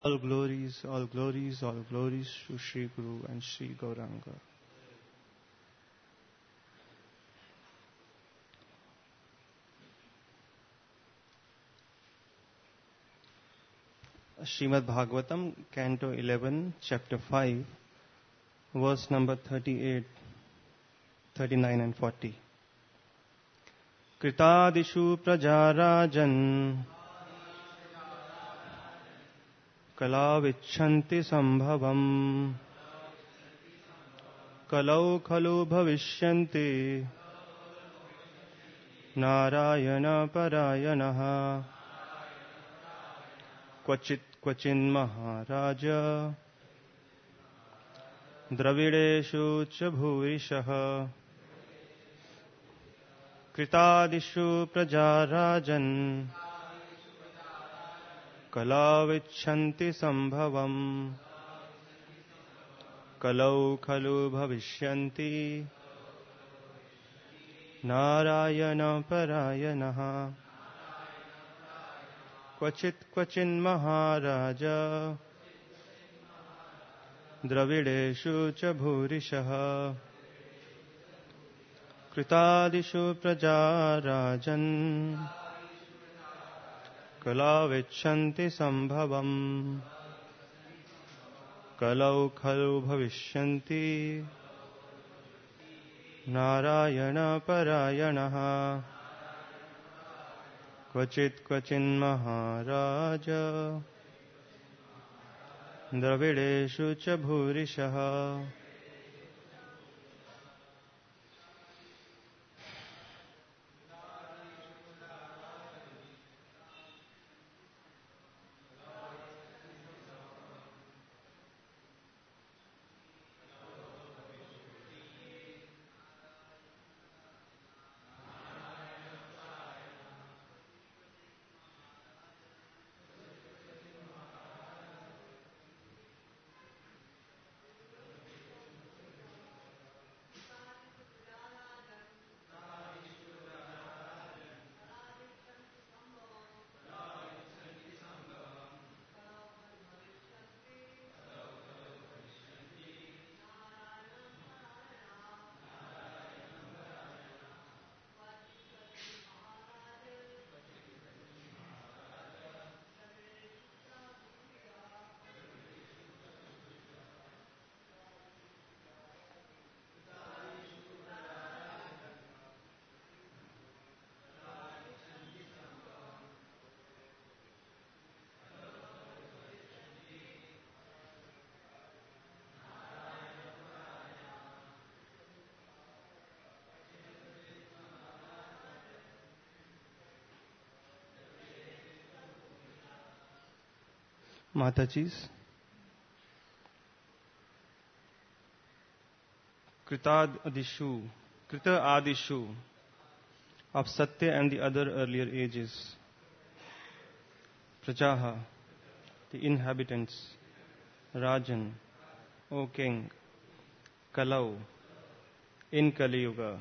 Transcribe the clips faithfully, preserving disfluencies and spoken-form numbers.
All glories, all glories, all glories to Sri Guru and Sri Gauranga. Srimad Bhagavatam, Canto eleven, Chapter five, verse number thirty-eight, thirty-nine and forty. Kritadishu prajarajan kalavicchanti sambhavam kalau khalu bhavishyanti narayana parayanaha क्वचित क्वचिन महाराज द्रविडेषु च भूरिशः कृतादिषु प्रजाराजन् कलाविच्छन्ति सम्भवम् कलौ खलु भविष्यन्ति नारायण परायणः क्वचित क्वचिन महाराज द्रविडेषु च भूरिशः कृतादिषु प्रजाराजन् कलाविच्छन्ति सम्भवम् कलौ खलु भविष्यन्ति नारायण परायणः क्वचित क्वचिन महाराज द्रविडेषु च भूरिशः. Mataji's Krita Adishu, Krita Adishu of Satya and the other earlier ages, Prajaha, the inhabitants, Rajan, O King, Kalau, in Kali Yuga.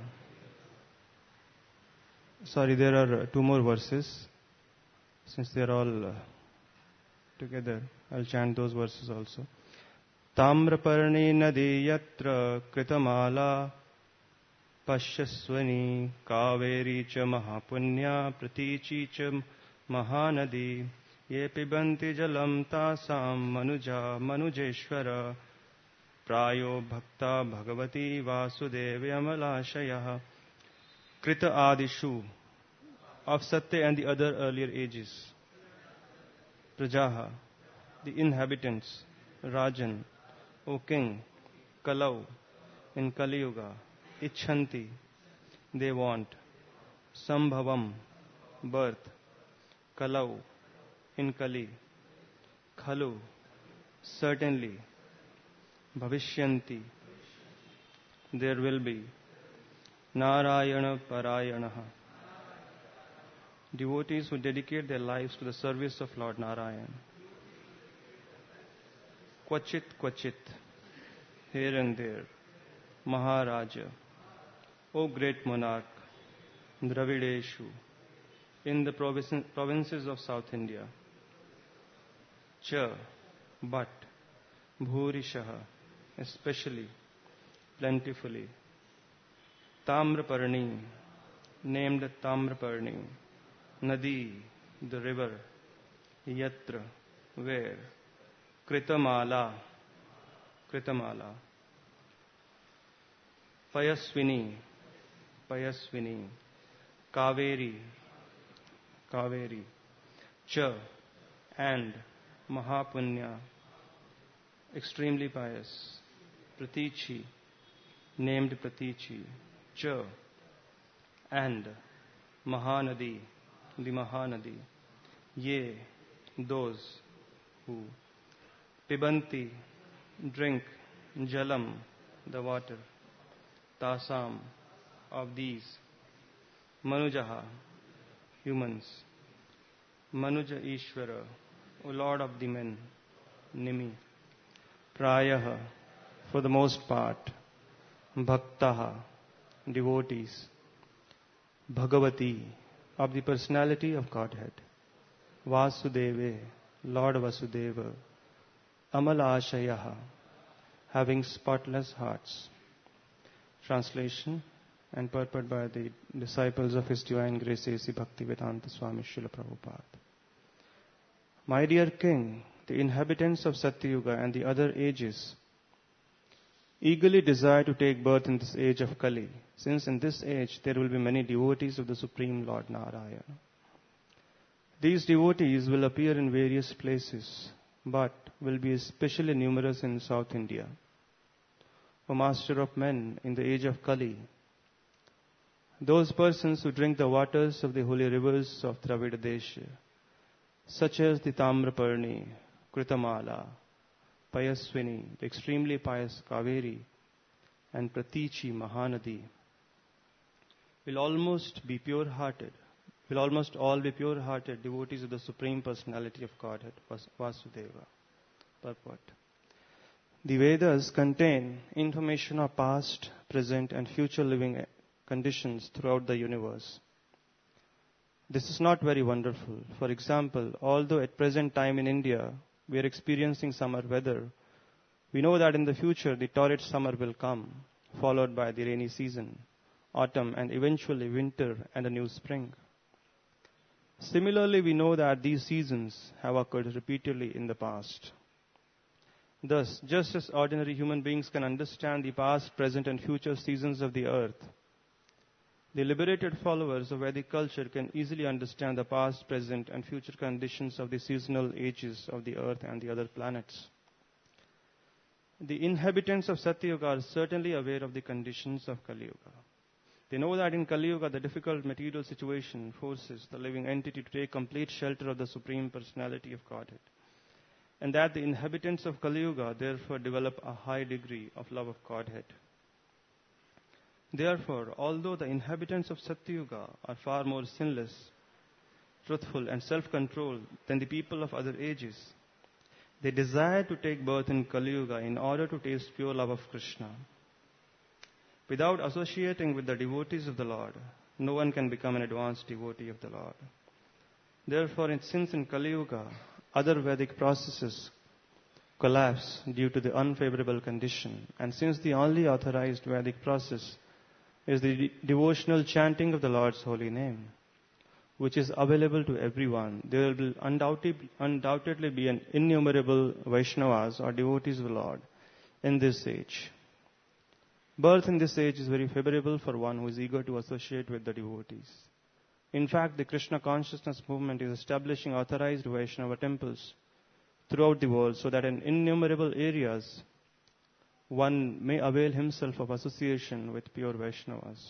Sorry, there are two more verses. Since they are all uh, together, I'll chant those verses also. Tamraparni nadi yatra kritamala pashyaswani kaveri cha mahapunya pratichi cha mahanadi ye pibanti jalam tasam manuja manujeshwara prayo bhakta bhagavati vasudevya amalashayah. Krita Adishu of Satya and the other earlier ages, Prajaha, the inhabitants, Rajan, O King, Kalau, in Kali Yuga, Icchanti, they want, Sambhavam, birth, Kalau, in Kali, Khalu, certainly, Bhavishyanti, there will be, Narayana Parayanaha, devotees who dedicate their lives to the service of Lord Narayan. Kvachit Kvachit, here and there, Maharaja, O great monarch, Dravideshu, in the provinces of South India, Cha, but bhurishaha, especially, plentifully. Tamraparni, named Tamraparni, Nadi, the river, Yatra, where, Kritamala, Kritamala, Payasvini, Payasvini, Kaveri, Kaveri, Cha, and Mahapunya, extremely pious, Pratichi, named Pratichi, Cha, and Mahanadi, the Mahanadi, ye, those who, Pibanti, drink, Jalam, the water, Tasam, of these, Manujaha, humans, Manuja Ishvara, O Lord of the men, Nimi, Prayaha, for the most part, Bhaktaha, devotees, Bhagavati, of the personality of Godhead, Vasudeve, Lord Vasudeva, Amalashayaha, having spotless hearts. Translation and purport by the disciples of His Divine Grace A C Bhaktivedanta Swami Srila Prabhupada. My dear King, the inhabitants of Satyuga and the other ages eagerly desire to take birth in this age of Kali, since in this age there will be many devotees of the Supreme Lord Narayana. These devotees will appear in various places, but will be especially numerous in South India. O Master of Men, in the age of Kali, those persons who drink the waters of the holy rivers of Dravida Desha, such as the Tamraparni, Kritamala, Payasvini, the extremely pious Kaveri, and Pratichi Mahanadi, will almost be pure-hearted, will almost all be pure-hearted devotees of the Supreme Personality of Godhead, Vasudeva. Purport. The Vedas contain information of past, present, and future living conditions throughout the universe. This is not very wonderful. For example, although at present time in India we are experiencing summer weather, we know that in the future the torrid summer will come, followed by the rainy season, autumn, and eventually winter and a new spring. Similarly, we know that these seasons have occurred repeatedly in the past. Thus, just as ordinary human beings can understand the past, present, and future seasons of the earth, the liberated followers of Vedic culture can easily understand the past, present, and future conditions of the seasonal ages of the earth and the other planets. The inhabitants of Satyuga are certainly aware of the conditions of Kali Yuga. They know that in Kali Yuga, the difficult material situation forces the living entity to take complete shelter of the Supreme Personality of Godhead, and that the inhabitants of Kali Yuga therefore develop a high degree of love of Godhead. Therefore, although the inhabitants of Satyuga are far more sinless, truthful, and self-controlled than the people of other ages, they desire to take birth in Kali Yuga in order to taste pure love of Krishna. Without associating with the devotees of the Lord, no one can become an advanced devotee of the Lord. Therefore, since in Kali Yuga, other Vedic processes collapse due to the unfavorable condition, and since the only authorized Vedic process is the de- devotional chanting of the Lord's holy name, which is available to everyone, there will undoubtedly, undoubtedly be an innumerable Vaishnavas or devotees of the Lord in this age. Birth in this age is very favorable for one who is eager to associate with the devotees. In fact, the Krishna consciousness movement is establishing authorized Vaishnava temples throughout the world so that in innumerable areas one may avail himself of association with pure Vaishnavas.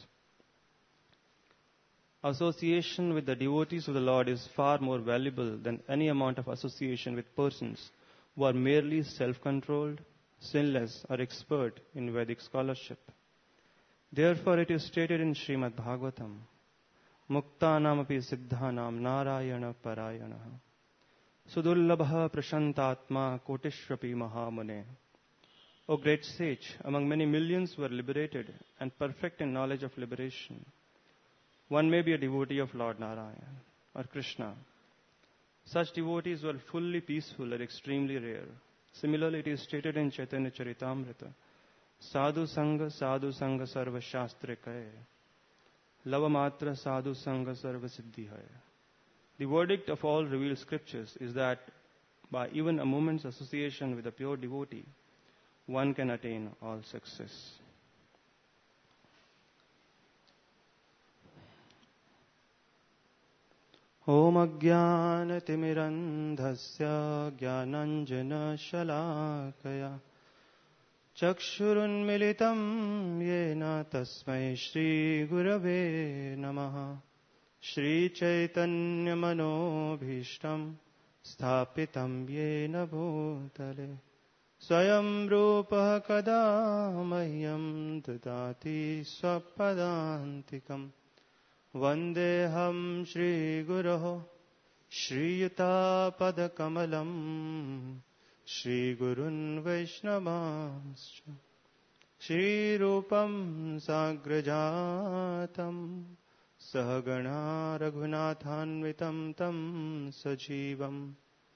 Association with the devotees of the Lord is far more valuable than any amount of association with persons who are merely self-controlled, sinless, or expert in Vedic scholarship. Therefore, it is stated in Srimad Bhagavatam, Muktanam api siddhanam narayana parayana Sudullabha prashantatma kotishrapi mahamune. O great sage, among many millions who are liberated and perfect in knowledge of liberation, one may be a devotee of Lord Narayan or Krishna. Such devotees who are fully peaceful are extremely rare. Similarly, it is stated in Chaitanya Charitamrita, Sadhu Sangha, Sadhu Sangha Sarva Shastra Kaye, Lava Matra Sadhu Sangha Sarva Siddhi Hai. The verdict of all revealed scriptures is that by even a moment's association with a pure devotee, one can attain all success. Om Ajnana Timirandhasya Jnananjana Shalakaya Chakshurunmilitam Yena Tasmai Shri Gurave Namaha Shri Chaitanya Manobhishtam Sthapitam Yena Bhutale Swayam Rupa Kada Mahyam Dadati Swapadantikam Vandeham Shri Guroho Shri Yuta Padakamalam Shri Gurun Vaishnavascha Shri Rupam Sagrajatam Sahagana Raghunathanvitam Tam Sajivam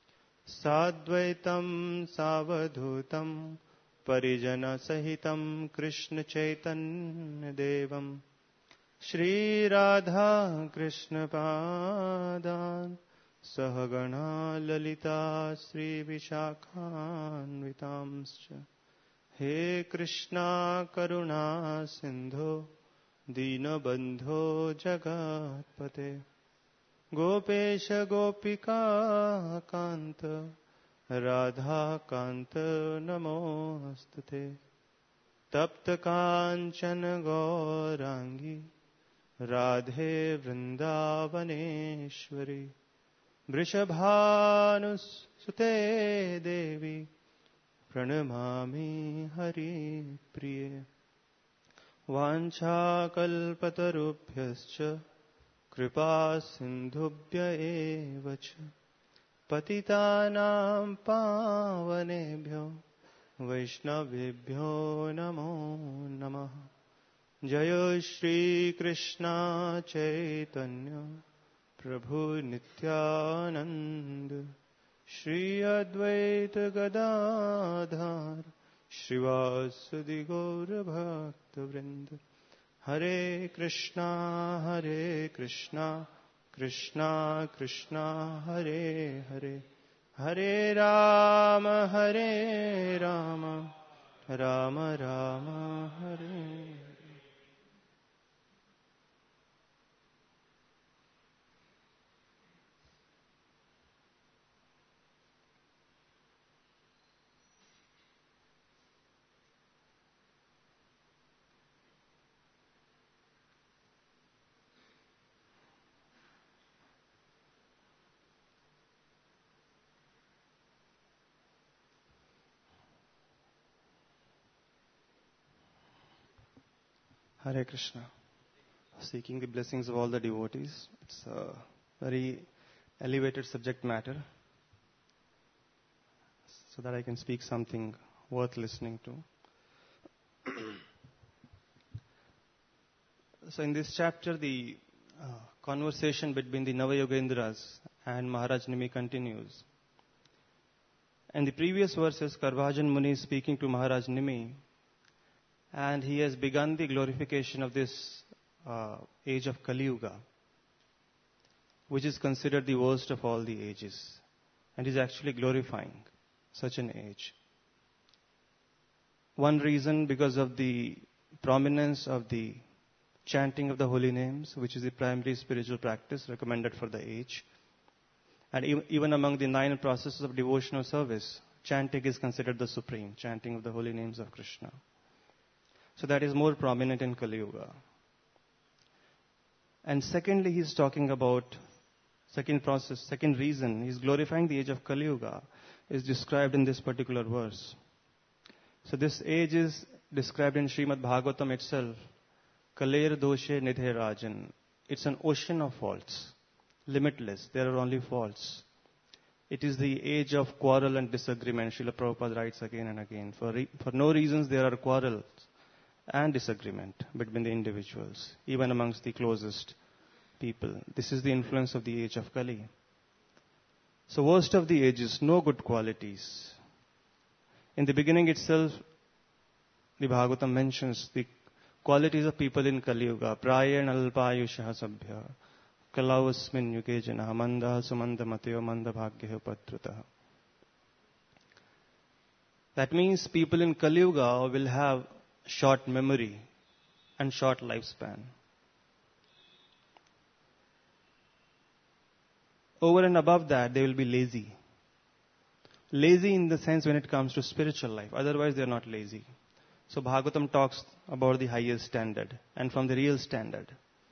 Sadvaitam Savadhutam Parijana Sahitam Krishna Chaitanya Devam Shri Radha Krishna Padan Sahagana Lalita Sri Vishakhanvitamscha He Krishna Karuna Sindho Dina Bandho Jagatpate Gopesha Gopika Kanta Radha Kanta Namostate Tapta Kanchana Gaurangi Radhe Vrindavaneshwari Vrishabhanus Sute Devi Pranamami Hari Priye Vancha Kalpatarubhyascha Kripa Sindhubhya Evacha Patitanam Pavanebhyo Vaishnavibhyo Namo Namaha Jaya Shri Krishna Chaitanya Prabhu Nityananda Shri Advaita Gadadhar Srivasadi Gaura Bhakta Vrinda Hare Krishna Hare Krishna Krishna Krishna Hare Hare Hare Rama Hare Rama Rama Rama Hare Hare Krishna. Seeking the blessings of all the devotees. It's a very elevated subject matter, so that I can speak something worth listening to. So in this chapter, the uh, conversation between the Navayogendras and Maharaj Nimi continues. In the previous verses, Karvajan Muni is speaking to Maharaj Nimi, and he has begun the glorification of this uh, age of Kali Yuga, which is considered the worst of all the ages, and is actually glorifying such an age. One reason, because of the prominence of the chanting of the holy names, which is the primary spiritual practice recommended for the age. And e- even among the nine processes of devotional service, chanting is considered the supreme, chanting of the holy names of Krishna. So that is more prominent in Kali Yuga. And secondly, he is talking about second process, second reason, he is glorifying the age of Kali Yuga, is described in this particular verse. So this age is described in Srimad Bhagavatam itself, Kaler Doshe Nidhe Rajan. It's an ocean of faults, limitless, there are only faults. It is the age of quarrel and disagreement. Srila Prabhupada writes again and again. For, re- for no reasons there are quarrels and disagreement between the individuals, even amongst the closest people. This is the influence of the age of Kali. So worst of the ages, no good qualities. In the beginning itself, the Bhagavatam mentions the qualities of people in Kali Yuga. Prayen alpayushaha sabhya, kalavasmin yuge janaha, mandaha sumanda matyo, manda bhagyaho patrutaha. That means people in Kali Yuga will have short memory and short lifespan. Over and above that, they will be lazy. Lazy in the sense when it comes to spiritual life. Otherwise, they are not lazy. So Bhagavatam talks about the highest standard and from the real standard.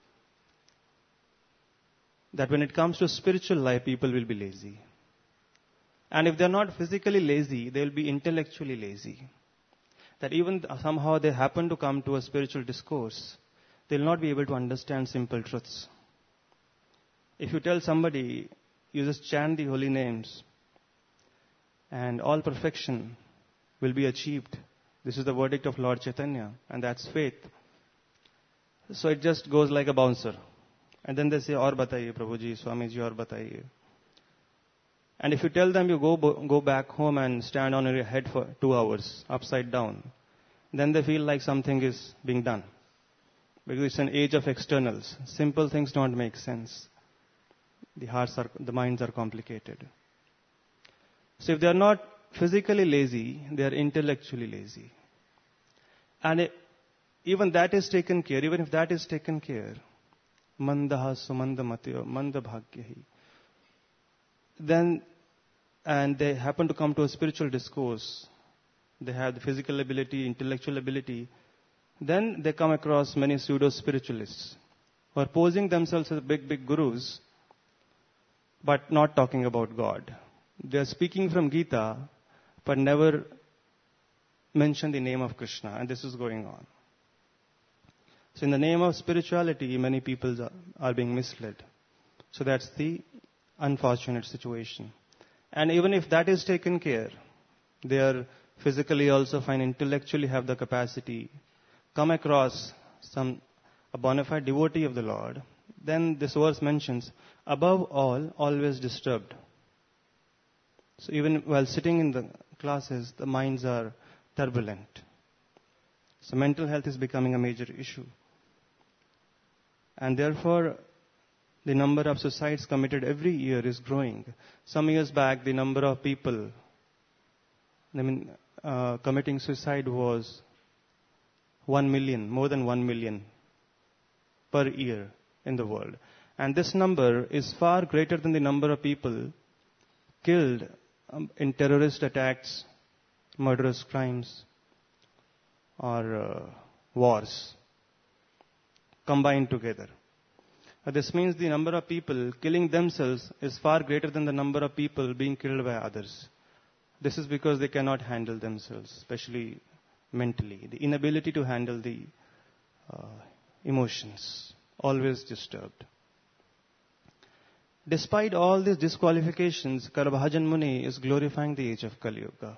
That when it comes to spiritual life, people will be lazy. And if they are not physically lazy, they will be intellectually lazy. That even somehow they happen to come to a spiritual discourse, they will not be able to understand simple truths. If you tell somebody, you just chant the holy names, and all perfection will be achieved. This is the verdict of Lord Chaitanya, and that's faith. So it just goes like a bouncer. And then they say, aur bataiye, Prabhuji, Swamiji, aur bataiye. And if you tell them you go go back home and stand on your head for two hours, upside down, then they feel like something is being done. Because it's an age of externals. Simple things don't make sense. The hearts are, the minds are complicated. So if they are not physically lazy, they are intellectually lazy. And it, even that is taken care, even if that is taken care, mandaha sumanda matyo, manda bhagyahi. Then, and they happen to come to a spiritual discourse, they have the physical ability, intellectual ability, then they come across many pseudo-spiritualists who are posing themselves as big, big gurus, but not talking about God. They are speaking from Gita, but never mention the name of Krishna, and this is going on. So in the name of spirituality, many people are being misled. So that's the unfortunate situation. And even if that is taken care, they are physically also fine, intellectually have the capacity, come across some a bona fide devotee of the Lord, then this verse mentions, above all, always disturbed. So even while sitting in the classes, the minds are turbulent. So mental health is becoming a major issue. And therefore, the number of suicides committed every year is growing. Some years back, the number of people I mean, uh, committing suicide was one million, more than one million per year in the world. And this number is far greater than the number of people killed um, in terrorist attacks, murderous crimes, or uh, wars combined together. Uh, this means the number of people killing themselves is far greater than the number of people being killed by others. This is because they cannot handle themselves, especially mentally. The inability to handle the uh, emotions, always disturbed. Despite all these disqualifications, Karabhajan Muni is glorifying the age of Kali Yuga.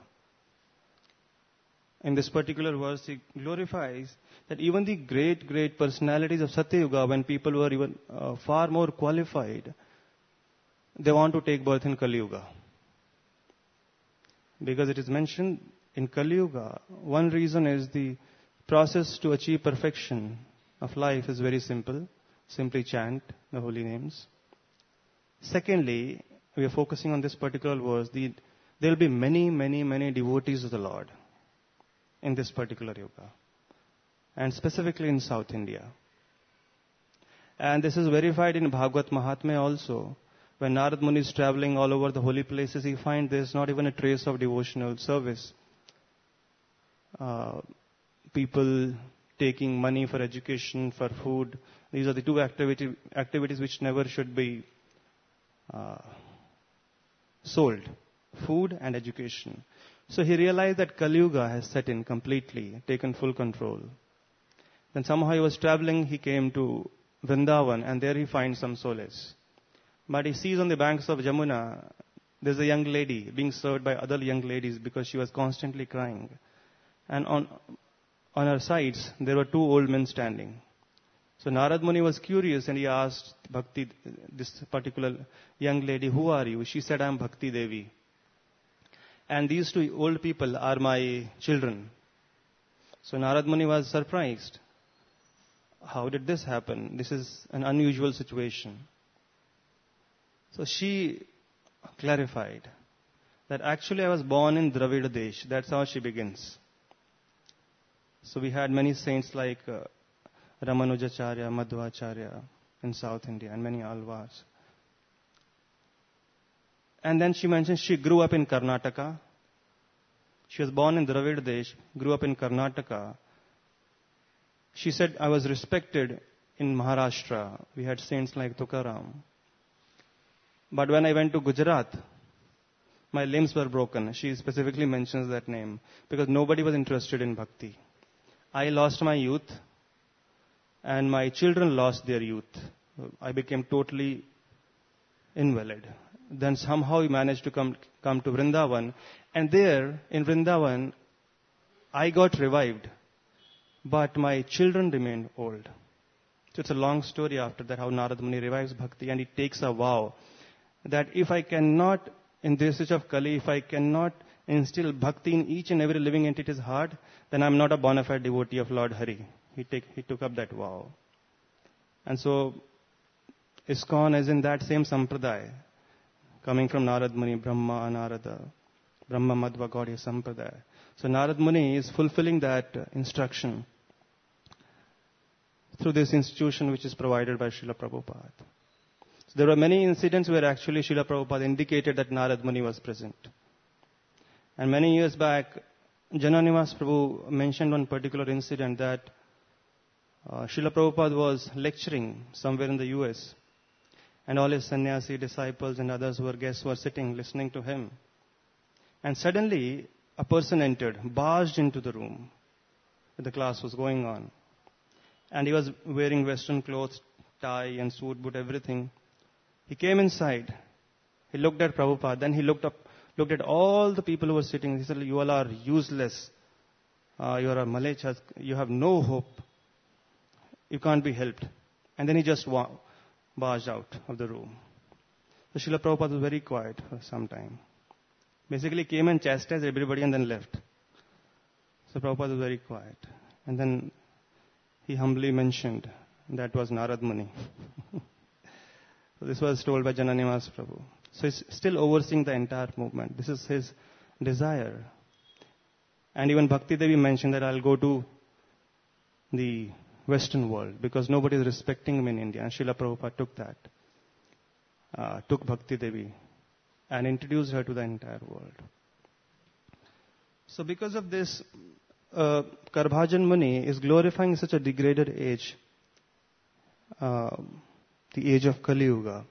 In this particular verse, he glorifies that even the great, great personalities of Satya Yuga, when people were even uh, far more qualified, they want to take birth in Kali Yuga. Because it is mentioned in Kali Yuga, one reason is the process to achieve perfection of life is very simple. Simply chant the holy names. Secondly, we are focusing on this particular verse. The, there will be many, many, many devotees of the Lord in this particular yuga, and specifically in South India. And this is verified in Bhagavad Mahatmya also. When Narad Muni is traveling all over the holy places, he finds there is not even a trace of devotional service. Uh, people taking money for education, for food. These are the two activity, activities which never should be uh, sold. Food and education. So he realized that Kali Yuga has set in completely, taken full control. Then somehow he was traveling, he came to Vrindavan, and there he finds some solace. But he sees on the banks of Jamuna, there's a young lady being served by other young ladies because she was constantly crying. And on on her sides, there were two old men standing. So Narad Muni was curious and he asked Bhakti, this particular young lady, who are you? She said, I am Bhakti Devi. and these two old people are my children. So Narad Muni was surprised. How did this happen? This is an unusual situation. So she clarified that actually I was born in Dravida Desh. That's how she begins. So we had many saints like uh, Ramanujacharya, Madhvacharya in South India and many Alvars. And then she mentioned she grew up in Karnataka. She was born in Dravida Desh, grew up in Karnataka. She said, I was respected in Maharashtra. We had saints like Tukaram. But when I went to Gujarat, my limbs were broken. She specifically mentions that name because nobody was interested in bhakti. I lost my youth and my children lost their youth. I became totally invalid. Then somehow we managed to come, come to Vrindavan. And there in Vrindavan, I got revived. But my children remained old. So it's a long story after that, how Narad Muni revives bhakti and he takes a vow that if I cannot, in this age of Kali, if I cannot instill bhakti in each and every living entity's heart, then I'm not a bona fide devotee of Lord Hari. He, take, he took up that vow. And so, ISKCON is in that same sampradaya, coming from Narad Muni, Brahma, Narada, Brahma, Madhva, Gaudiya Sampradaya. So Narad Muni is fulfilling that uh, instruction through this institution which is provided by Srila Prabhupada. So there were many incidents where actually Srila Prabhupada indicated that Narad Muni was present. And many years back, Jananivas Prabhu mentioned one particular incident that uh, Srila Prabhupada was lecturing somewhere in the U S and all his sannyasi disciples and others who were guests were sitting listening to him. And suddenly a person entered, barged into the room where the class was going on. And he was wearing Western clothes, tie and suit, boot, everything. He came inside. He looked at Prabhupada. Then he looked up, looked at all the people who were sitting. He said, you all are useless. Uh, you are a malechas. You have no hope. You can't be helped. And then he just wa- barged out of the room. So Srila Prabhupada was very quiet for some time. Basically came and chastised everybody and then left. So Prabhupada was very quiet. And then he humbly mentioned that was Narad Muni. So this was told by Jananivas Prabhu. So he's still overseeing the entire movement. This is his desire. And even Bhakti Devi mentioned that I'll go to the Western world because nobody is respecting me in India. And Srila Prabhupada took that. Uh, took Bhakti Devi and introduced her to the entire world. So because of this, uh, Karbhajan Muni is glorifying such a degraded age, uh, the age of Kali Yuga.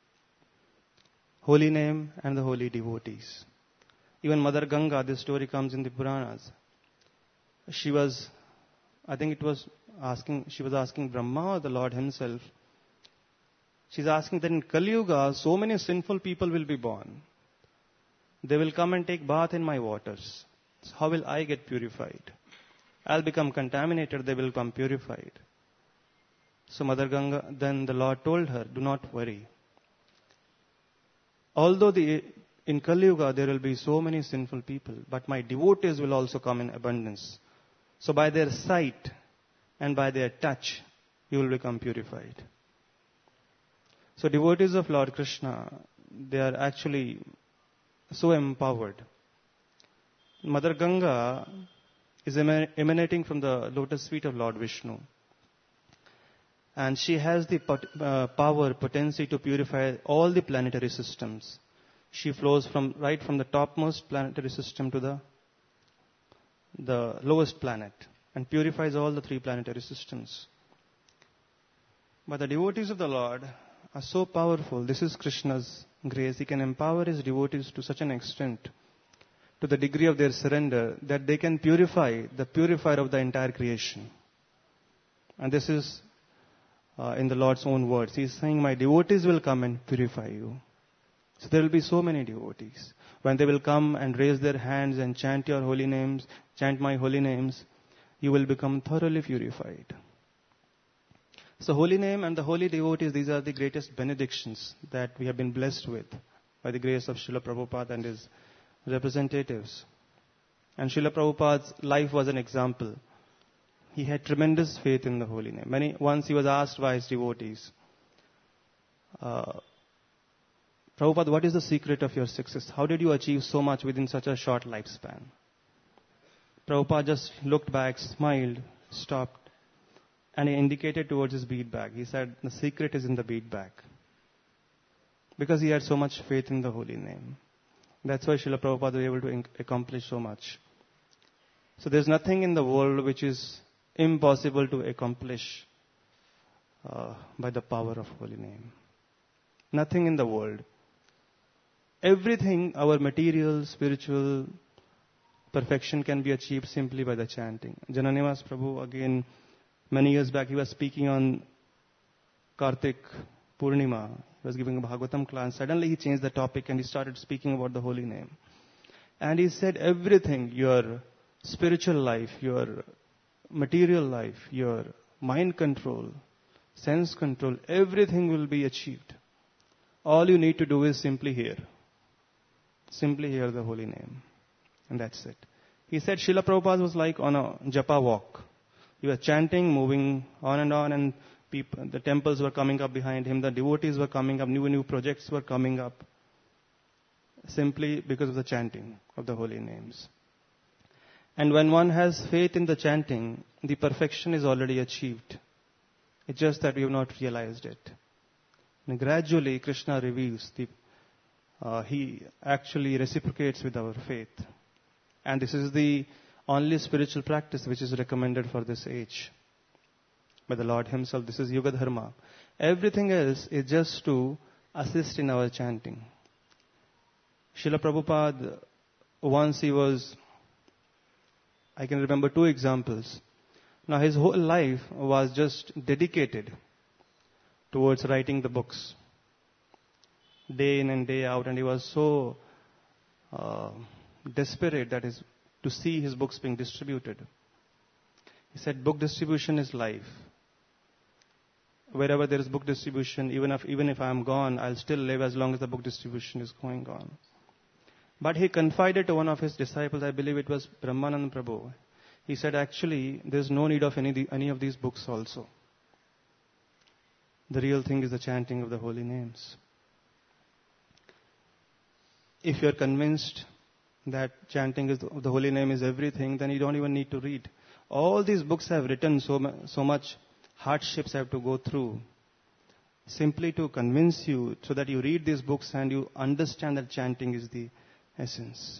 Holy name and the holy devotees. Even Mother Ganga, this story comes in the Puranas. She was, I think it was asking, she was asking Brahma or the Lord himself. She's asking that in Kali Yuga, so many sinful people will be born. They will come and take bath in my waters. So how will I get purified? I'll become contaminated, they will become purified. So Mother Ganga, then the Lord told her, do not worry. Although the, in Kali Yuga there will be so many sinful people, but my devotees will also come in abundance. So by their sight and by their touch, you will become purified. So devotees of Lord Krishna, they are actually so empowered. Mother Ganga is emanating from the lotus feet of Lord Vishnu. And she has the pot, uh, power, potency to purify all the planetary systems. She flows from right from the topmost planetary system to the, the lowest planet and purifies all the three planetary systems. But the devotees of the Lord are so powerful. This is Krishna's grace. He can empower his devotees to such an extent, to the degree of their surrender, that they can purify the purifier of the entire creation. And this is uh, in the Lord's own words. He is saying, my devotees will come and purify you. So there will be so many devotees. When they will come and raise their hands and chant your holy names, chant my holy names, you will become thoroughly purified. So holy name and the holy devotees, these are the greatest benedictions that we have been blessed with by the grace of Srila Prabhupada and his representatives. And Srila Prabhupada's life was an example. He had tremendous faith in the holy name. Many, once he was asked by his devotees, uh, Prabhupada, what is the secret of your success? How did you achieve so much within such a short lifespan? Prabhupada just looked back, smiled, stopped, and he indicated towards his bead bag. He said, the secret is in the bead bag. Because he had so much faith in the holy name. That's why Srila Prabhupada was able to in- accomplish so much. So there's nothing in the world which is impossible to accomplish uh, by the power of holy name. Nothing in the world. Everything, our material, spiritual perfection can be achieved simply by the chanting. Jananivas Prabhu, again, many years back, he was speaking on Kartik Purnima. He was giving a Bhagavatam class. Suddenly he changed the topic and he started speaking about the holy name. And he said everything, your spiritual life, your material life, your mind control, sense control, everything will be achieved. All you need to do is simply hear. Simply hear the holy name. And that's it. He said Srila Prabhupada was like on a japa walk. He was chanting, moving on and on, and people, the temples were coming up behind him, the devotees were coming up, new new projects were coming up, simply because of the chanting of the holy names. And when one has faith in the chanting, the perfection is already achieved. It's just that we have not realized it. And gradually Krishna reveals, the, uh, he actually reciprocates with our faith. And this is the only spiritual practice which is recommended for this age by the Lord himself. This is Yuga Dharma. Everything else is just to assist in our chanting. Srila Prabhupada, once he was, I can remember two examples. Now his whole life was just dedicated towards writing the books. Day in and day out, and he was so uh, desperate that is to see his books being distributed. He said, book distribution is life. Wherever there is book distribution, even if even if I am gone, I'll still live as long as the book distribution is going on. But he confided to one of his disciples, I believe it was Brahmanand Prabhu. He said, actually, there's no need of any, any of these books also. The real thing is the chanting of the holy names. If you're convinced that chanting is the, the holy name is everything, then you don't even need to read. All these books have written so, so much hardships have to go through simply to convince you, so that you read these books and you understand that chanting is the essence.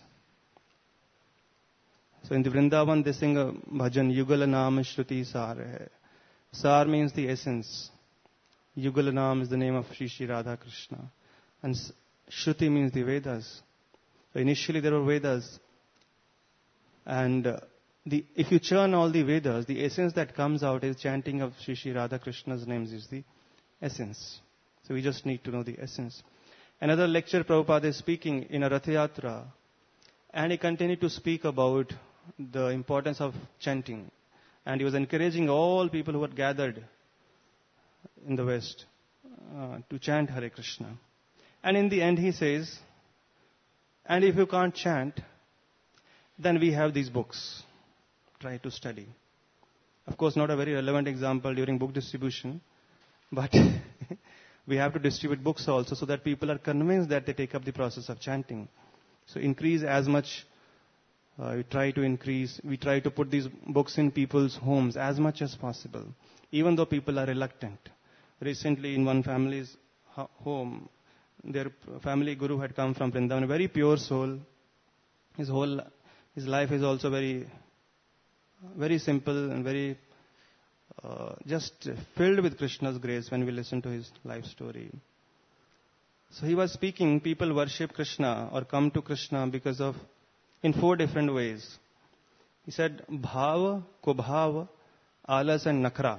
So in the Vrindavan they sing a bhajan, Yugala Naam Shruti Sar hai. Sar means the essence. Yugala Naam is the name of Shri Shri Radha Krishna. And Shruti means the Vedas. So initially there were Vedas. And uh, the, if you churn all the Vedas, the essence that comes out is chanting of Shri Shri Radha Krishna's names is the essence. So we just need to know the essence. Another lecture Prabhupada is speaking in a Rath Yatra, and he continued to speak about the importance of chanting. And he was encouraging all people who had gathered in the West uh, to chant Hare Krishna. And in the end he says, and if you can't chant, then we have these books. Try to study. Of course, not a very relevant example during book distribution, but we have to distribute books also so that people are convinced that they take up the process of chanting. So increase as much, uh, we try to increase, we try to put these books in people's homes as much as possible, even though people are reluctant. Recently in one family's ho- home, their family guru had come from Vrindavan, a very pure soul. His whole, his life is also very, very simple and very uh, just filled with Krishna's grace when we listen to his life story. So he was speaking, people worship Krishna or come to Krishna because of, in four different ways. He said, Bhava, Kubhava, Alas and Nakra.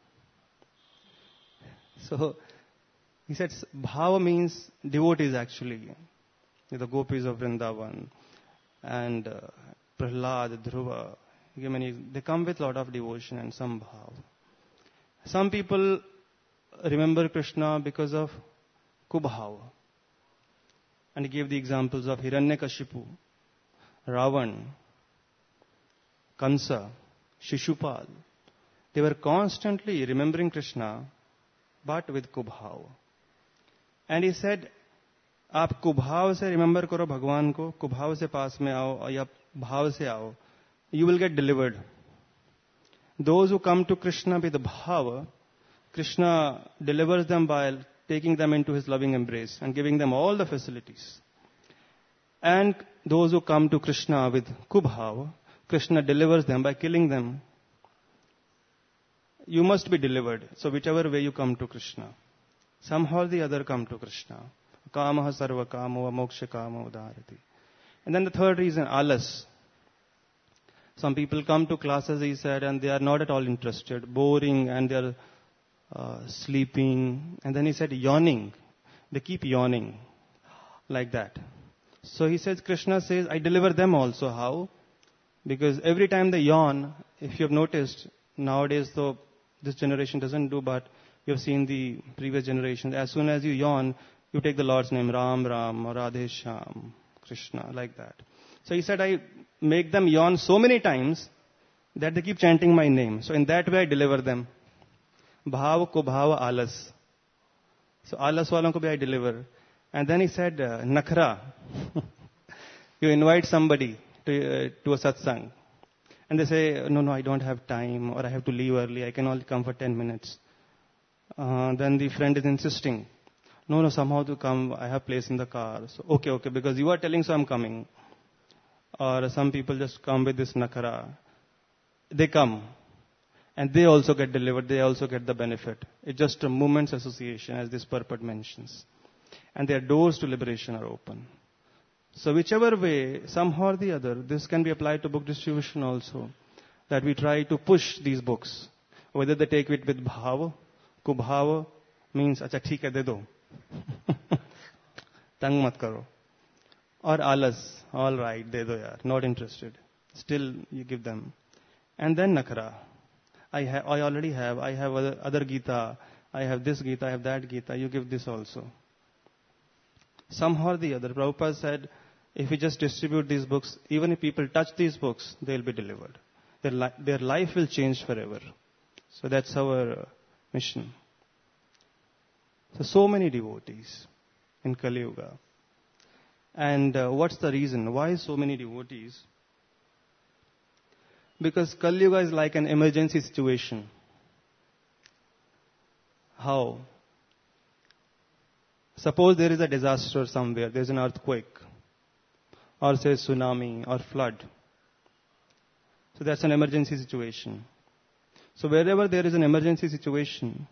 So, he said, Bhava means devotees actually. The gopis of Vrindavan and uh, Prahlad, Dhruva. They come with a lot of devotion and some bhava. Some people remember Krishna because of Kubhava. And he gave the examples of Hiranyakashipu. Ravan, Kansa, Shishupal, they were constantly remembering Krishna, but with kubhav. And he said, आप कुभाव से remember करो भगवान को, कुभाव से पास में आओ या भाव से आओ, you will get delivered. Those who come to Krishna with bhava, Krishna delivers them by taking them into his loving embrace and giving them all the facilities. And those who come to Krishna with kubhava, Krishna delivers them by killing them. You must be delivered. So whichever way you come to Krishna, somehow or the other come to Krishna. Kamaha sarva kamo moksha kamo udarati. And then the third reason, alas. Some people come to classes, he said, and they are not at all interested, boring, and they are uh, sleeping. And then he said, yawning. They keep yawning like that. So he says, Krishna says, I deliver them also. How? Because every time they yawn, if you have noticed, nowadays though this generation doesn't do, but you have seen the previous generations, as soon as you yawn, you take the Lord's name, Ram Ram or Radhe Shyam, Krishna, like that. So he said, I make them yawn so many times that they keep chanting my name. So in that way I deliver them. Bhav ko bhav alas. So alas walon ko bhi I deliver. And then he said, uh, nakhra. You invite somebody to, uh, to a satsang. And they say, no, no, I don't have time, or I have to leave early, I can only come for ten minutes. Uh, then the friend is insisting, no, no, somehow to come, I have place in the car. So, okay, okay, because you are telling, so I'm coming. Or some people just come with this nakara. They come. And they also get delivered, they also get the benefit. It's just a moment's association, as this purport mentions. And their doors to liberation are open. So whichever way, somehow or the other, this can be applied to book distribution also. That we try to push these books. Whether they take it with bhava, kubhava, means, acha theek hai, de do. Tang mat karo. Or alas, all right, de do yaar, not interested. Still you give them. And then nakara. I, ha- I already have, I have other, other Gita, I have this Gita, I have that Gita, you give this also. Somehow or the other, Prabhupada said, if we just distribute these books, even if people touch these books, they'll be delivered. Their, li- their life will change forever. So that's our uh, mission. So, so many devotees in Kali Yuga. And uh, what's the reason? Why so many devotees? Because Kali Yuga is like an emergency situation. How? Suppose there is a disaster somewhere, there is an earthquake, or say tsunami or flood. So that's an emergency situation. So wherever there is an emergency situation,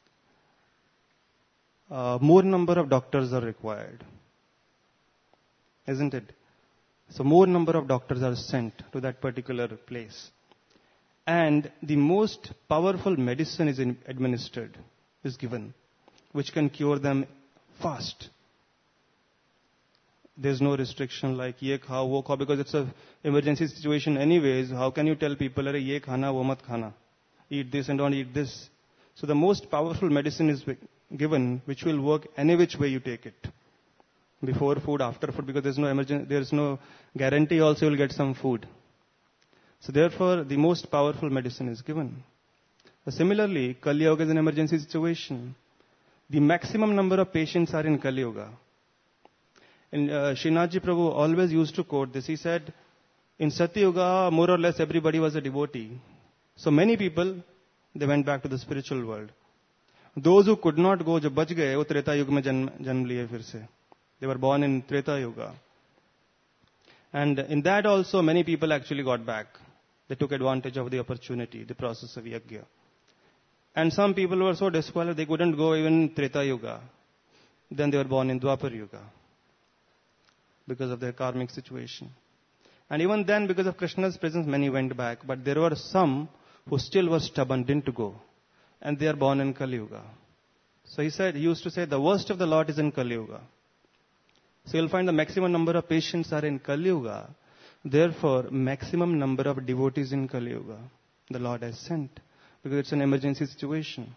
uh, more number of doctors are required. Isn't it? So more number of doctors are sent to that particular place. And the most powerful medicine is in, administered, is given, which can cure them fast. There's no restriction like ye khao, wo khao, because it's an emergency situation anyways. How can you tell people, Arey, ye khana, wo mat khana. Eat this and don't eat this. So the most powerful medicine is given, which will work any which way you take it. Before food, after food, because there's no emergency, there's no guarantee also you'll get some food. So therefore, the most powerful medicine is given. So similarly, Kali Yuga is an emergency situation. The maximum number of patients are in Kali Yuga. And uh, Srinathji Prabhu always used to quote this. He said, in Satya Yuga, more or less everybody was a devotee. So many people, they went back to the spiritual world. Those who could not go, jo bach gaye, wo Treta Yuga mein janm, janm liye fir se. They were born in Treta Yuga. And in that also, many people actually got back. They took advantage of the opportunity, the process of Yajna. And some people were so disqualified, they couldn't go even Treta Yuga. Then they were born in Dwapar Yuga. Because of their karmic situation. And even then, because of Krishna's presence, many went back. But there were some who still were stubborn, didn't go. And they are born in Kali Yuga. So he said, he used to say, the worst of the lot is in Kali Yuga. So you'll find the maximum number of patients are in Kali Yuga. Therefore, maximum number of devotees in Kali Yuga the Lord has sent. Because it's an emergency situation.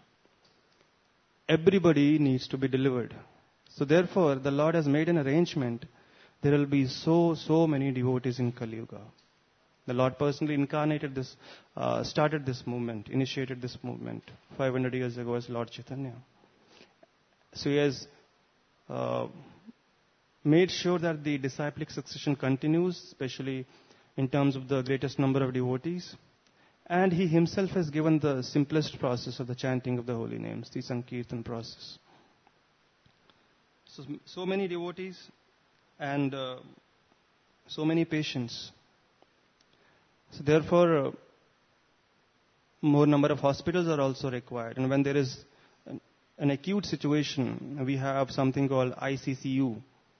Everybody needs to be delivered. So therefore, the Lord has made an arrangement there will be so, so many devotees in Kali Yuga. The Lord personally incarnated this, uh, started this movement, initiated this movement five hundred years ago as Lord Chaitanya. So he has uh, made sure that the disciplic succession continues, especially in terms of the greatest number of devotees. And he himself has given the simplest process of the chanting of the holy names, the Sankirtan process. So, so many devotees and uh, so many patients. So therefore, uh, more number of hospitals are also required. And when there is an, an acute situation, we have something called I C C U,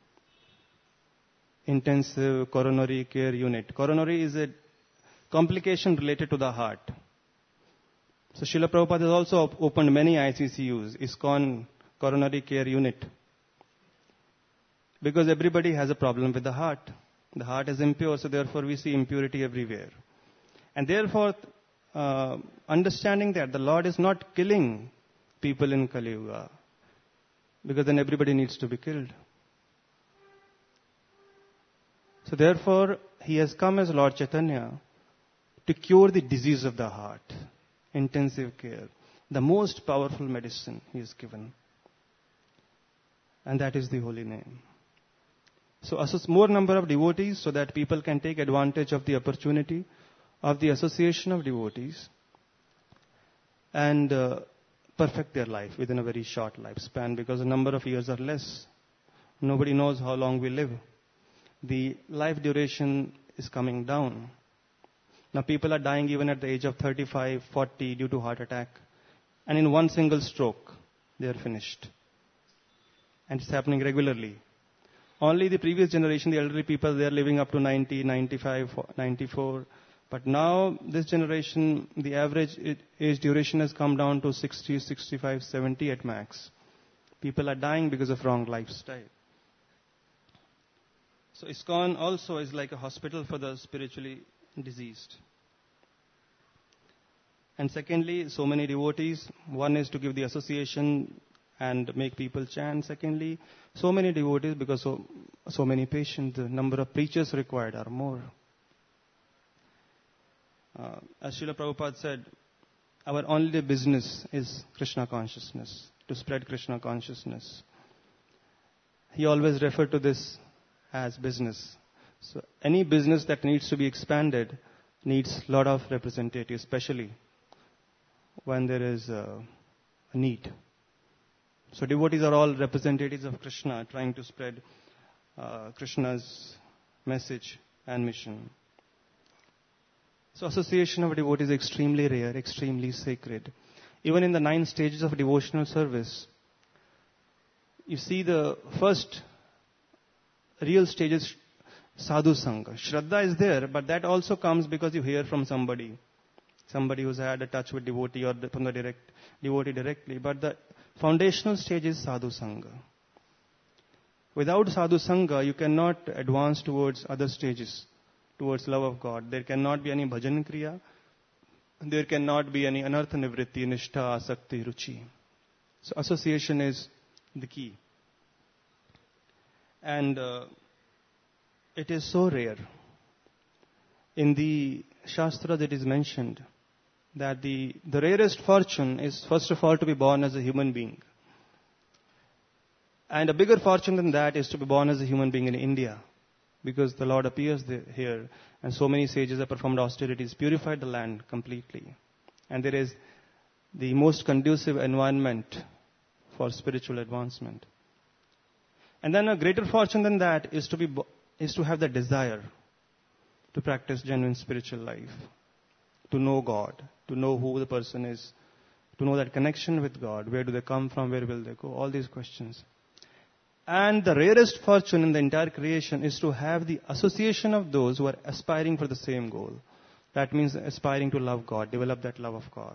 Intensive Coronary Care Unit. Coronary is a complication related to the heart. So Srila Prabhupada has also op- opened many I C C Us, ISKCON Coronary Care Unit. Because everybody has a problem with the heart. The heart is impure, so therefore we see impurity everywhere. And therefore, uh, understanding that the Lord is not killing people in Kali Yuga, because then everybody needs to be killed. So therefore, he has come as Lord Chaitanya to cure the disease of the heart. Intensive care. The most powerful medicine he has given. And that is the holy name. So assess more number of devotees so that people can take advantage of the opportunity of the association of devotees and uh, perfect their life within a very short lifespan, because the number of years are less. Nobody knows how long we live. The life duration is coming down. Now people are dying even at the age of thirty-five, forty due to heart attack. And in one single stroke, they are finished. And it's happening regularly. Only the previous generation, the elderly people, they are living up to ninety, ninety-five, ninety-four. But now, this generation, the average age duration has come down to sixty, sixty-five, seventy at max. People are dying because of wrong lifestyle. So ISKCON also is like a hospital for the spiritually diseased. And secondly, so many devotees. One is to give the association and make people chant. Secondly, so many devotees because so, so many patients, the number of preachers required are more. Uh, as Srila Prabhupada said, our only business is Krishna consciousness, to spread Krishna consciousness. He always referred to this as business. So any business that needs to be expanded needs a lot of representatives, especially when there is a, a need. So devotees are all representatives of Krishna, trying to spread uh, Krishna's message and mission. So association of devotees is extremely rare, extremely sacred. Even in the nine stages of devotional service, you see the first real stage is sadhu sangha. Shraddha is there, but that also comes because you hear from somebody. Somebody who's had a touch with devotee or from the direct devotee directly. But the foundational stage is sadhu sangha. Without sadhu sangha, you cannot advance towards other stages, towards love of God. There cannot be any bhajan kriya. There cannot be any anartha nivritti, nishtha, asakti, ruchi. So association is the key. And uh, it is so rare. In the Shastra it is mentioned that the, the rarest fortune is first of all to be born as a human being. And a bigger fortune than that is to be born as a human being in India. Because the Lord appears there, here and so many sages have performed austerities, purified the land completely. And there is the most conducive environment for spiritual advancement. And then a greater fortune than that is to be is to have the desire to practice genuine spiritual life, to know God, to know who the person is, to know that connection with God, where do they come from, where will they go, all these questions. And the rarest fortune in the entire creation is to have the association of those who are aspiring for the same goal. That means aspiring to love God, develop that love of God.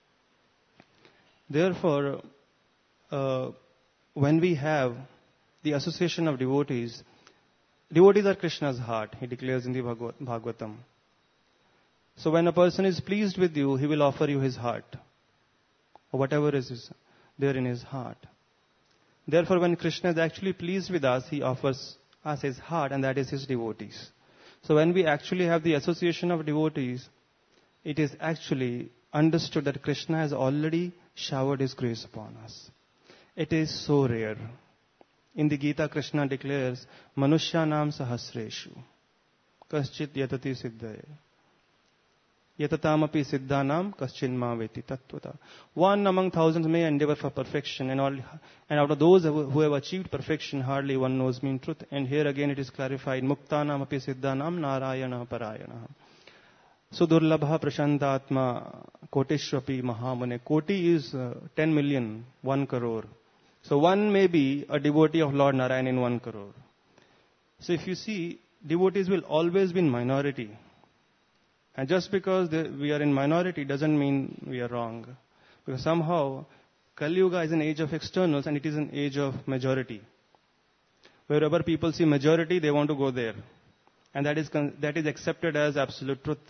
Therefore, uh, when we have the association of devotees, devotees are Krishna's heart, he declares in the Bhagavatam. So when a person is pleased with you, he will offer you his heart, or whatever is there in his heart. Therefore, when Krishna is actually pleased with us, he offers as his heart, and that is his devotees. So when we actually have the association of devotees, it is actually understood that Krishna has already showered his grace upon us. It is so rare. In the Gita, Krishna declares, Manushyanam sahasreshu kaschit yatati siddhaye yatatam api siddhanam kaschin maveti tattvata. One among thousands may endeavor for perfection, and, all, and out of those who have achieved perfection, hardly one knows me in truth. And here again it is clarified, muktanam api siddhanam narayana parayana. So durlabha prashantatma koteshwapi mahamane. Koti is uh, ten million, one crore. So one may be a devotee of Lord Narayan in one crore. So if you see, devotees will always be in minority. And just because they, we are in minority doesn't mean we are wrong. Because somehow, Kali Yuga is an age of externals and it is an age of majority. Wherever people see majority, they want to go there. And that is, that is accepted as absolute truth.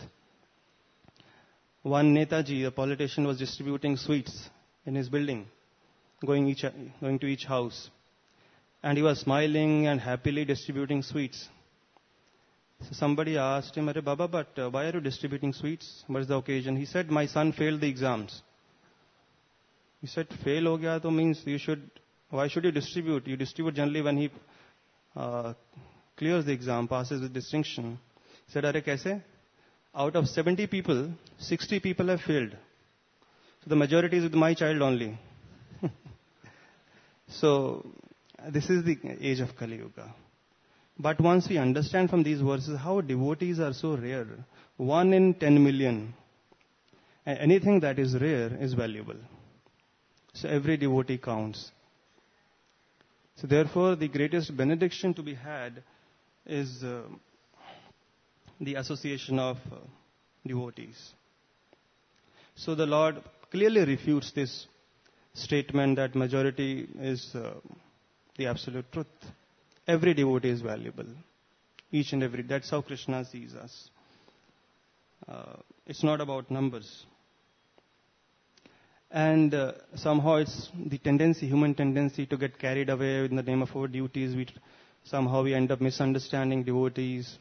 One Netaji, a politician, was distributing sweets in his building, going, each, going to each house. And he was smiling and happily distributing sweets. So somebody asked him, Arey Baba, but uh, why are you distributing sweets? What is the occasion? He said, my son failed the exams. He said, fail ho gaya to means you should, why should you distribute? You distribute generally when he uh, clears the exam, passes with distinction. He said, Arey kaise? Out of seventy people, sixty people have failed. So the majority is with my child only. So this is the age of Kali Yuga. But once we understand from these verses how devotees are so rare, one in ten million, and anything that is rare is valuable. So every devotee counts. So therefore the greatest benediction to be had is uh, the association of uh, devotees. So the Lord clearly refutes this statement that majority is uh, the absolute truth. Every devotee is valuable. Each and every. That's how Krishna sees us. Uh, it's not about numbers. And uh, somehow it's the tendency, human tendency to get carried away in the name of our duties. We, somehow we end up misunderstanding devotees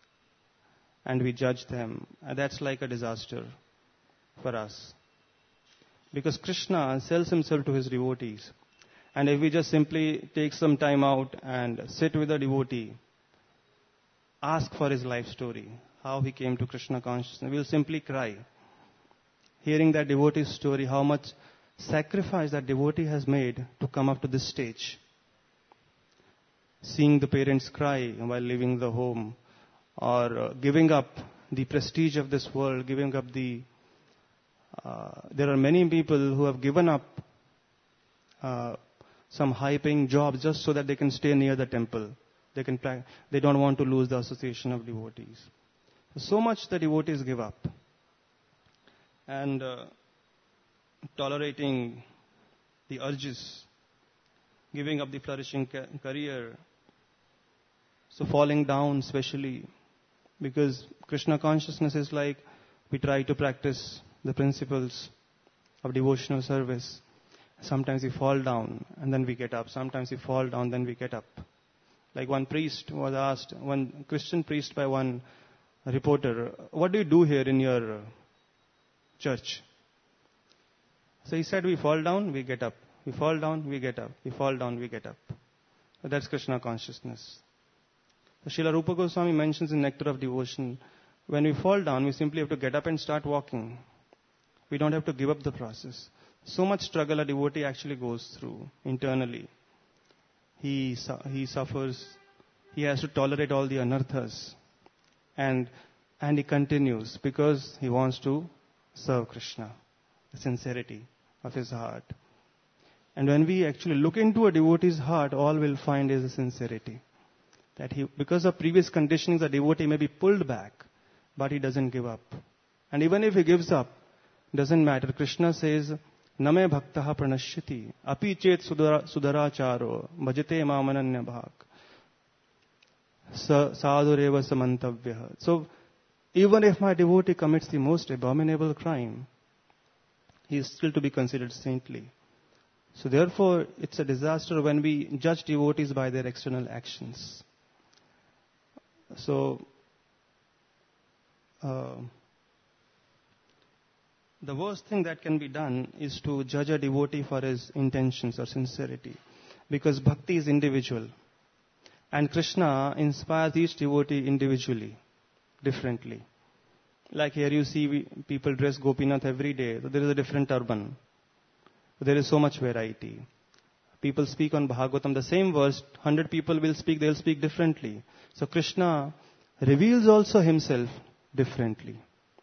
and we judge them. And that's like a disaster for us. Because Krishna sells himself to his devotees. And if we just simply take some time out and sit with a devotee, ask for his life story, how he came to Krishna consciousness, we'll simply cry. Hearing that devotee's story, how much sacrifice that devotee has made to come up to this stage. Seeing the parents cry while leaving the home, or uh, giving up the prestige of this world, giving up the... Uh, there are many people who have given up uh, some high-paying jobs just so that they can stay near the temple. They can. Pra- they don't want to lose the association of devotees. So much the devotees give up. And uh, tolerating the urges, giving up the flourishing ca- career, so falling down especially, because Krishna consciousness is like we try to practice the principles of devotional service. Sometimes we fall down and then we get up. Sometimes we fall down, then we get up. Like one priest was asked, one Christian priest by one reporter, what do you do here in your church? So he said, we fall down, we get up. We fall down, we get up. We fall down, we get up. So that's Krishna consciousness. So Srila Rupa Goswami mentions in Nectar of Devotion, when we fall down, we simply have to get up and start walking. We don't have to give up the process. So much struggle a devotee actually goes through internally. He su- he suffers. He has to tolerate all the anarthas. And, and he continues because he wants to serve Krishna. The sincerity of his heart. And when we actually look into a devotee's heart, all we'll find is the sincerity. That he, because of previous conditionings, the devotee may be pulled back, but he doesn't give up. And even if he gives up, doesn't matter. Krishna says, Name bhaktaha pranashyati, api chet sudaracharo, bhajate mamananya bhak, sadhureva samantavyaha. So, even if my devotee commits the most abominable crime, he is still to be considered saintly. So therefore, it's a disaster when we judge devotees by their external actions. So, uh, the worst thing that can be done is to judge a devotee for his intentions or sincerity. Because bhakti is individual. And Krishna inspires each devotee individually, differently. Like here you see we, people dress Gopinath every day. So there is a different turban. There is so much variety. People speak on Bhagavatam, the same verse, one hundred people will speak, they will speak differently. So Krishna reveals also himself differently.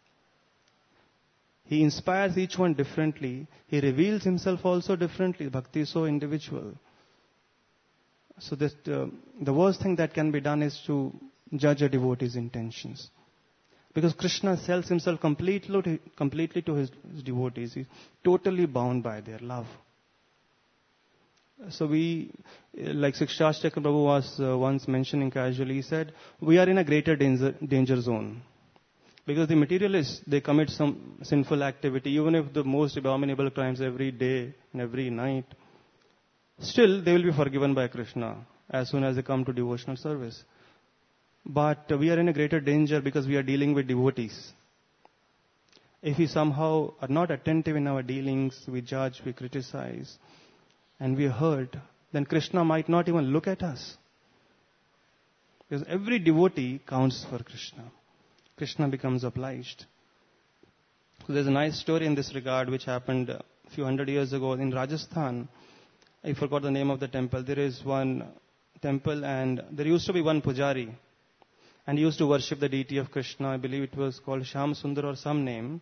He inspires each one differently. He reveals himself also differently. Bhakti is so individual. So this, uh, the worst thing that can be done is to judge a devotee's intentions. Because Krishna sells himself completely to, completely to his, his devotees. He's totally bound by their love. So we, like Sikshastra Prabhu was uh, once mentioning casually, he said, we are in a greater danger, danger zone. Because the materialists, they commit some sinful activity, even if the most abominable crimes every day and every night. Still, they will be forgiven by Krishna as soon as they come to devotional service. But uh, we are in a greater danger because we are dealing with devotees. If we somehow are not attentive in our dealings, we judge, we criticize, and we hurt, then Krishna might not even look at us. Because every devotee counts for Krishna. Krishna becomes obliged. So there's a nice story in this regard which happened a few hundred years ago in Rajasthan. I forgot the name of the temple. There is one temple and there used to be one pujari. And he used to worship the deity of Krishna. I believe it was called Shyam Sundar or some name.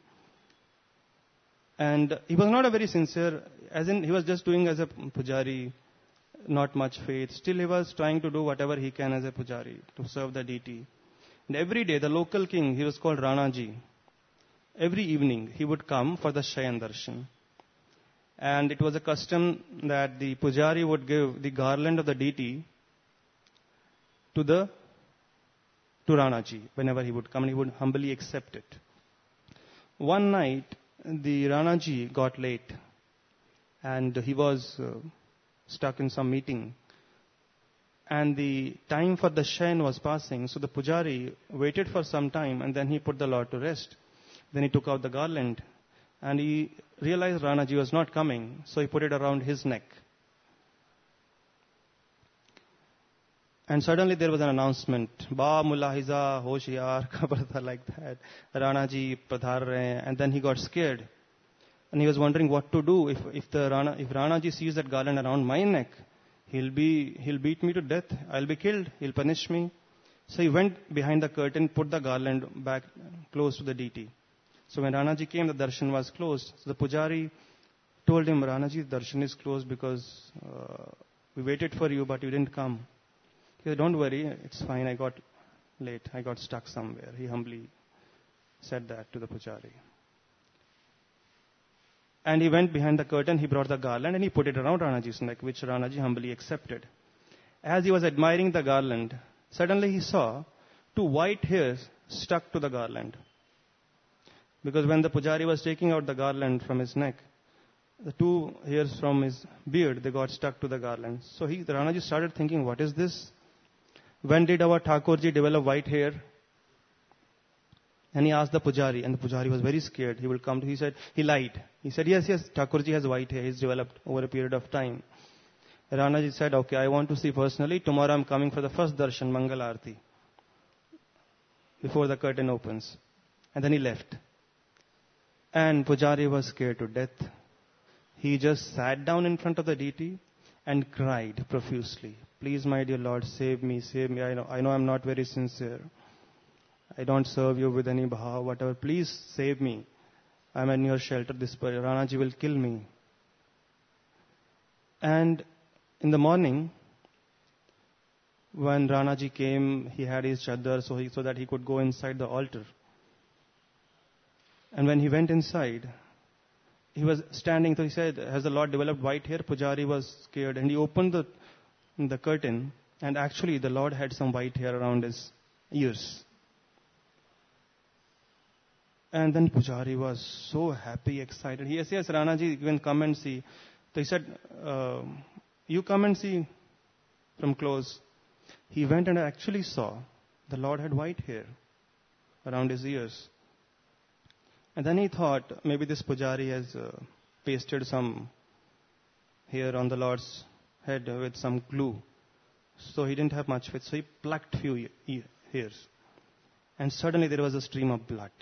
And he was not a very sincere, as in he was just doing as a pujari, not much faith. Still he was trying to do whatever he can as a pujari to serve the deity. And every day the local king, he was called Ranaji. Every evening he would come for the Shayan Darshan. And it was a custom that the pujari would give the garland of the deity to the to Ranaji. Whenever he would come, and he would humbly accept it. One night, the Ranaji got late, and he was uh, stuck in some meeting. And the time for the Shayan was passing, so the pujari waited for some time, and then he put the Lord to rest. Then he took out the garland, and he realized Ranaji was not coming, so he put it around his neck. And suddenly there was an announcement, Ba Mulahiza Hoshiyar, Kabartha, like that. Ranaji Pradhar rahe, and then he got scared. And he was wondering what to do. If if the Rana, if Ranaji sees that garland around my neck, he'll be he'll beat me to death. I'll be killed. He'll punish me. So he went behind the curtain, put the garland back close to the deity. So when Ranaji came, the darshan was closed. So the pujari told him, Ranaji, the darshan is closed because uh, we waited for you, but you didn't come. He said, don't worry, it's fine, I got late, I got stuck somewhere. He humbly said that to the pujari. And he went behind the curtain, he brought the garland and he put it around Ranaji's neck, which Ranaji humbly accepted. As he was admiring the garland, suddenly he saw two white hairs stuck to the garland. Because when the pujari was taking out the garland from his neck, the two hairs from his beard, they got stuck to the garland. So he, the Ranaji started thinking, what is this? When did our Thakurji develop white hair? And he asked the pujari, and the pujari was very scared. He will come to, he said, he lied. He said, yes, yes, Thakurji has white hair. He's developed over a period of time. Ranaji said, okay, I want to see personally. Tomorrow I'm coming for the first darshan, Mangal Aarti, before the curtain opens. And then he left. And pujari was scared to death. He just sat down in front of the deity and cried profusely. Please, my dear Lord, save me, save me. I know, I know I'm not very sincere. I don't serve you with any bhav, whatever. Please save me. I'm in your shelter. This Ranaji will kill me. And in the morning, when Ranaji came, he had his chadar so, he, so that he could go inside the altar. And when he went inside, he was standing, so he said, has the Lord developed white hair? Pujari was scared, and he opened the, the curtain, and actually the Lord had some white hair around his ears. And then Pujari was so happy, excited. He said, yes, Ranaji, you can come and see. So he said, uh, you come and see from close. He went and actually saw the Lord had white hair around his ears. And then he thought, maybe this pujari has uh, pasted some hair on the Lord's head with some glue. So he didn't have much faith. So he plucked few e- e- hairs. And suddenly there was a stream of blood.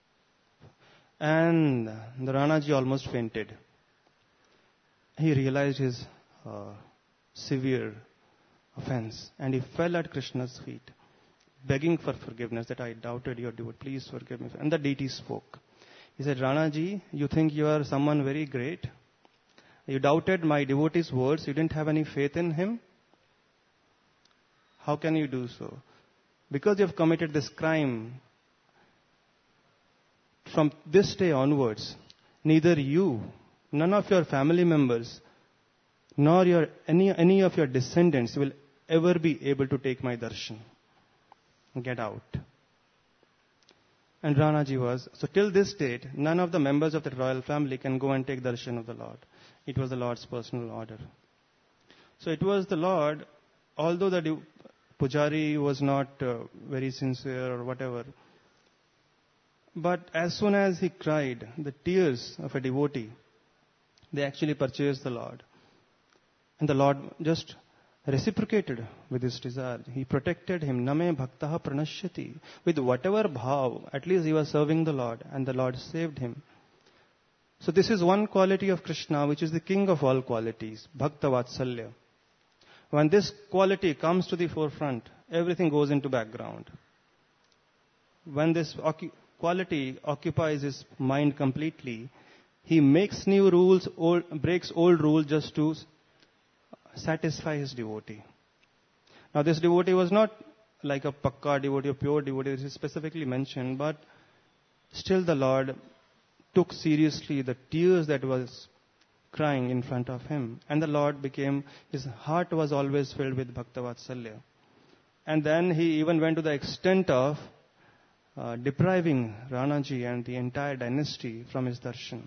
And the Ranaji almost fainted. He realized his uh, severe offense. And he fell at Krishna's feet, begging for forgiveness, that I doubted your devotee. Please forgive me. And the deity spoke. He said, Ranaji, you think you are someone very great? You doubted my devotee's words. You didn't have any faith in him. How can you do so? Because you have committed this crime, from this day onwards, neither you, none of your family members, nor your any any of your descendants will ever be able to take my darshan. Get out. And Ranaji was, so till this date, none of the members of the royal family can go and take darshan of the Lord. It was the Lord's personal order. So it was the Lord, although the de- pujari was not uh, very sincere or whatever, but as soon as he cried, the tears of a devotee, they actually purchased the Lord. And the Lord just reciprocated with his desire. He protected him. Name bhaktaha pranashyati. With whatever bhav, at least he was serving the Lord, and the Lord saved him. So this is one quality of Krishna, which is the king of all qualities, bhakta vatsalya. When this quality comes to the forefront, everything goes into background. When this ocu- quality occupies his mind completely, he makes new rules, old, breaks old rules just to satisfy his devotee. Now this devotee was not like a pakka devotee, a pure devotee, this is specifically mentioned, but still the Lord took seriously the tears that was crying in front of him. And the Lord became, his heart was always filled with bhakta vatsalya. And then he even went to the extent of uh, depriving Ranaji and the entire dynasty from his darshan.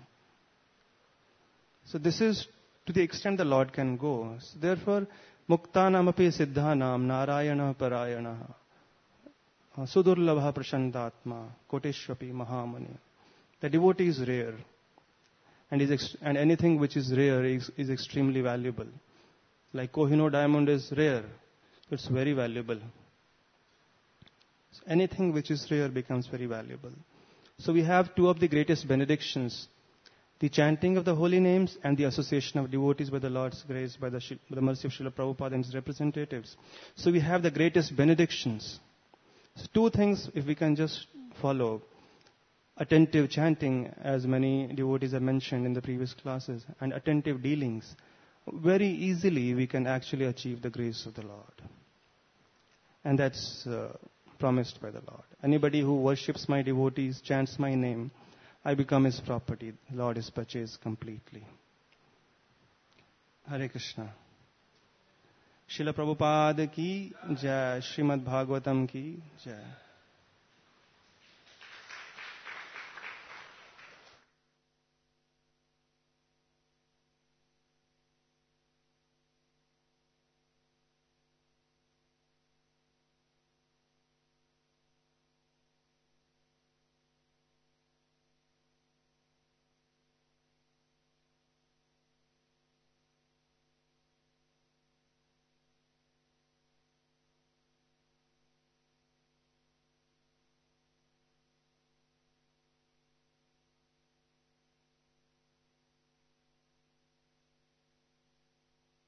So this is to the extent the Lord can go. So therefore, muktanam api siddhanam narayana parayana sudurlabha prashantatma koteshvapi mahamani. The devotee is rare. And, is ex- and anything which is rare is, is extremely valuable. Like Kohinoor diamond is rare. It's very valuable. So anything which is rare becomes very valuable. So we have two of the greatest benedictions. The chanting of the holy names and the association of devotees by the Lord's grace, by the, by the mercy of Srila Prabhupada and his representatives. So we have the greatest benedictions. So two things, if we can just follow. Attentive chanting, as many devotees have mentioned in the previous classes, and attentive dealings. Very easily we can actually achieve the grace of the Lord. And that's uh, promised by the Lord. Anybody who worships my devotees, chants my name, I become his property. The Lord is purchased completely. Hare Krishna. Srila Prabhupada ki jai, Srimad Bhagavatam ki jai.